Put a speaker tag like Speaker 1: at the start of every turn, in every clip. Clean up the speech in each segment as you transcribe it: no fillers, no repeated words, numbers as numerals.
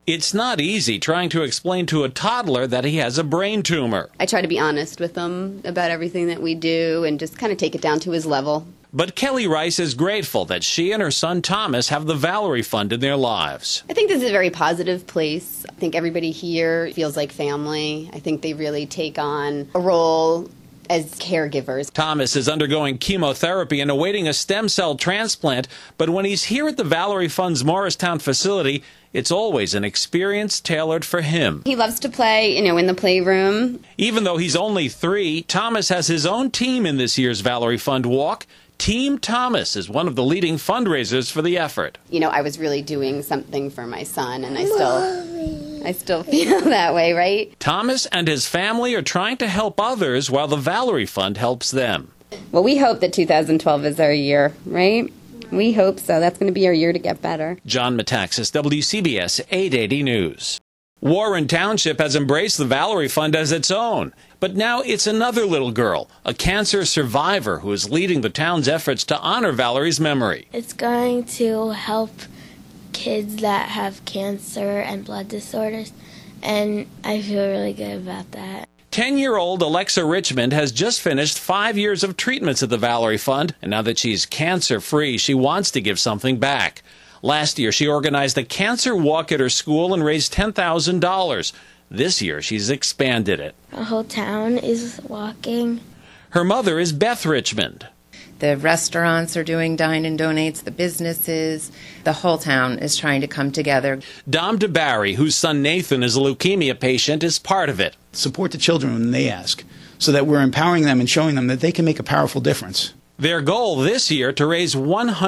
Speaker 1: It's not easy trying to explain to a toddler that he has a brain tumor.
Speaker 2: I try to be honest with him about everything that we do and just kind of take it down to his level.
Speaker 1: But Kelly Rice is grateful that she and her son Thomas have the Valerie Fund in their lives.
Speaker 2: I think this is a very positive place. I think everybody here feels like family. I think they really take on a role as caregivers.
Speaker 1: Thomas is undergoing chemotherapy and awaiting a stem cell transplant, but when he's here at the Valerie Fund's Morristown facility, it's always an experience tailored for him.
Speaker 2: He loves to play, in the playroom.
Speaker 1: Even though he's only 3, Thomas has his own team in this year's Valerie Fund walk. Team Thomas is one of the leading fundraisers for the effort.
Speaker 2: I was really doing something for my son, and I still feel that way, right?
Speaker 1: Thomas and his family are trying to help others while the Valerie Fund helps them.
Speaker 2: Well, we hope that 2012 is our year, right? We hope so. That's going to be our year to get better.
Speaker 1: John Metaxas, WCBS 880 News. Warren Township has embraced the Valerie Fund as its own. But now it's another little girl, a cancer survivor, who is leading the town's efforts to honor Valerie's memory.
Speaker 3: It's going to help kids that have cancer and blood disorders, and I feel really good about that.
Speaker 1: 10-year-old Alexa Richmond has just finished 5 years of treatments at the Valerie Fund, and now that she's cancer-free, she wants to give something back. Last year, she organized a cancer walk at her school and raised $10,000. This year, she's expanded it.
Speaker 3: The whole town is walking.
Speaker 1: Her mother is Beth Richmond.
Speaker 4: The restaurants are doing dine and donates, the businesses, the whole town is trying to come together.
Speaker 1: Dom DeBarry, whose son Nathan is a leukemia patient, is part of it.
Speaker 5: Support the children when they ask, so that we're empowering them and showing them that they can make a powerful difference.
Speaker 1: Their goal this year to raise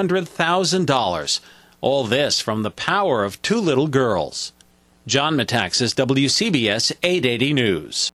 Speaker 1: $100,000. All this from the power of 2 little girls. John Metaxas, WCBS 880 News.